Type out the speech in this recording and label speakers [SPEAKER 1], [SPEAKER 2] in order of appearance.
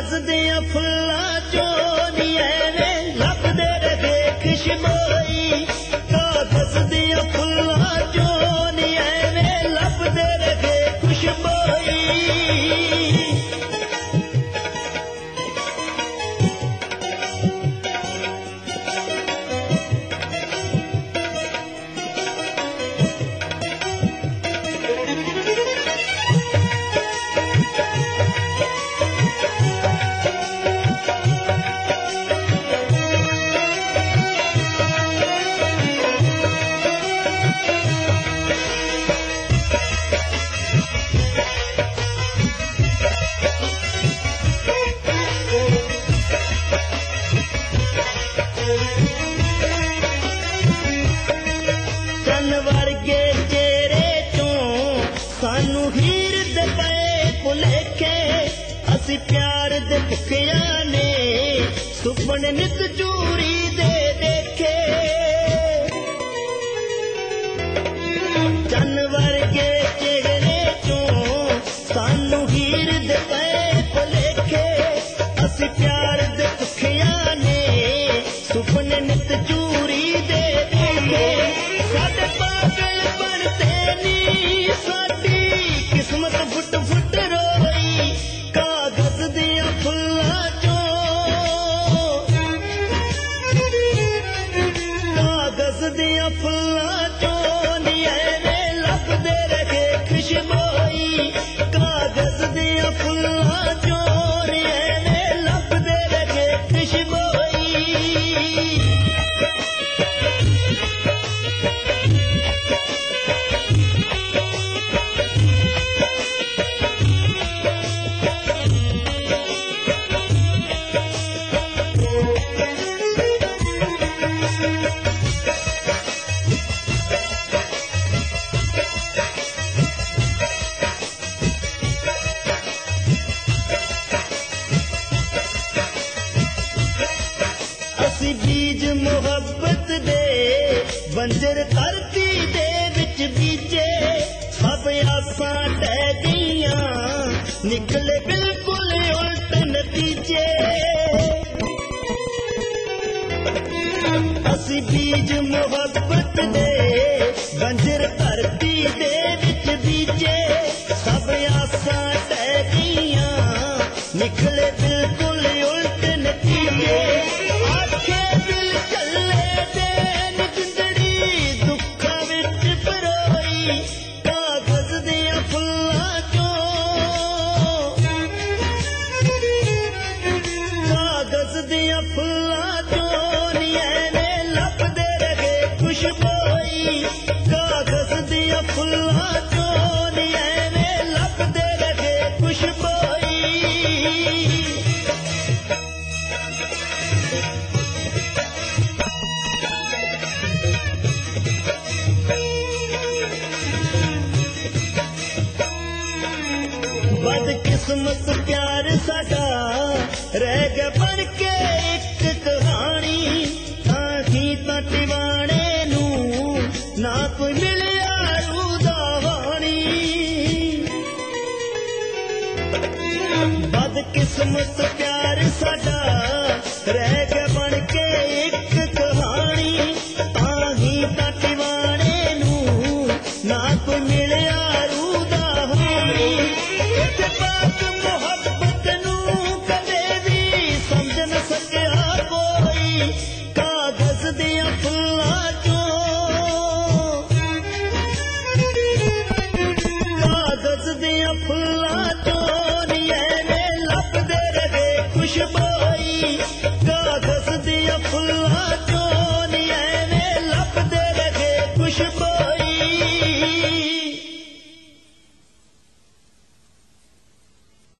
[SPEAKER 1] ਦਿਆਂ ਫੁੱਲਾਂ ਚੋਂ ਨੀ ਐਵੇਂ ਲੱਭਦੇ ਰਹੇ ਖੁਸ਼ਬੋਈ। ਕਾਗਜ਼ ਦੀਆਂ ਫੁੱਲਾਂ ਚੋਂ ਨੀ ਐਵੇਂ ਲੱਭਦੇ ਰਹੇ ਖੁਸ਼ਬੋਈ। ਵਰਗੇ ਚਿਹਰੇ ਚੋਂ ਸਾਨੂੰ ਹੀਰ ਦੇ ਪਏ ਭੁਲੇਖੇ। ਅਸੀਂ ਪਿਆਰ ਦੇ ਭੁੱਖਿਆਂ ਨੇ ਸੁਪਨੇ ਨਿਤ ਚੂਰੀ ਦੇ ਦੇਖੇ। ਚੰਨ ਵਰਗੇ ਚਿਹਰੇ ਚੋਂ ਸਾਨੂੰ ਹੀਰ ਦੇ ਪਏ ਭੁਲੇਖੇ। ਅਸੀਂ ਪਿਆਰ ਦੇ ਭੁੱਖਿਆਂ ਨੇ ਸੁਪਨੇ ਨਿਤ ਚੂਰੀ ਦੇ ਦੇਖੇ। ਸਾਡੇ ਪਾਗਲ ਬਣਦੇ ਨੀ ਸਾਡੀ ਕਿਸਮਤ ਫੁੱਟ ਫੁੱਟ ਰੋਈ। ਕਾਗਜ਼ ਦੀਆਂ ਫੁੱਲਾਂ ਚੋਂ ਕਾਗਜ਼ ਦੀਆਂ ਫੁੱਲਾਂ ਚੋਂ ਨੀ ਐਵੇਂ ਲੱਭਦੇ ਰਹੇ ਖੁਸ਼ਬੋਈ। ਕਾਗਜ਼ ਦੀਆਂ ਫੁੱਲਾਂ ਚੋਂ ਨੀ ਐਵੇਂ ਲੱਭਦੇ ਰਹੇ ਖੁਸ਼ਬੋਈ। ਅਸੀਂ ਬੀਜ ਮੁਹੱਬਤ ਦੇ ਬੰਜਰ ਧਰਤੀ ਦੇ ਵਿੱਚ ਬੀਜੇ। ਸਭ ਆਸਾਂ ਢਹਿ ਗਈਆਂ ਨਿਕਲੇ ਬਿਲਕੁਲ ਉਲਟ ਨਤੀਜੇ। ਅਸੀਂ ਬੀਜ ਮੁਹੱਬਤ ਦੇ ਬੰਜਰ ਧਰਤੀ ਦੇ ਵਿੱਚ ਬੀਜੇ। ਸਭ ਆਸਾਂ ਢਹਿ ਗਈਆਂ ਨਿਕਲੇ ਬਿਲਕੁਲ ਉਲਟ ਨਤੀਜੇ। ਆਖੇ ਦਿਲ ਚੱਲੇ ਦੇ ਨੀ ਜਿੰਦੜੀ ਦੁੱਖਾਂ ਵਿੱਚ ਪਰੋਈ। ਕਾਗਜ਼ ਦੀਆਂ ਫੁੱਲਾਂ ਚੋਂ ਕਾਗਜ਼ ਦੀਆਂ ਫੁੱਲਾਂ ਚੋਂ ਨੀ ਐਵੇਂ ਲੱਭਦੇ ਰਹੇ ਖੁਸ਼ਬੋਈ। ਕਾਗਜ਼ ਦੀਆਂ ਫੁੱਲਾਂ ਚੋਂ ਨੀ ਐਵੇਂ ਲੱਭਦੇ ਰਹੇ ਖੁਸ਼ਬੋਈ। ਬਦਕਿਸਮਤ ਪਿਆਰ ਸਾਡਾ ਰਹਿ ਗਿਆ ਬਣ ਕੇ ਇੱਕ ਕਹਾਣੀ। ਆਹੀਂ ਤਾਂ ਟਿਵਾਣੇ ਨੂੰ ਨਾ ਕੋਈ ਮਿਲਿਆ ਰੂਹ ਦਾ ਵਾਣੀ। ਬਦਕਿਸਮਤ ਪਿਆਰ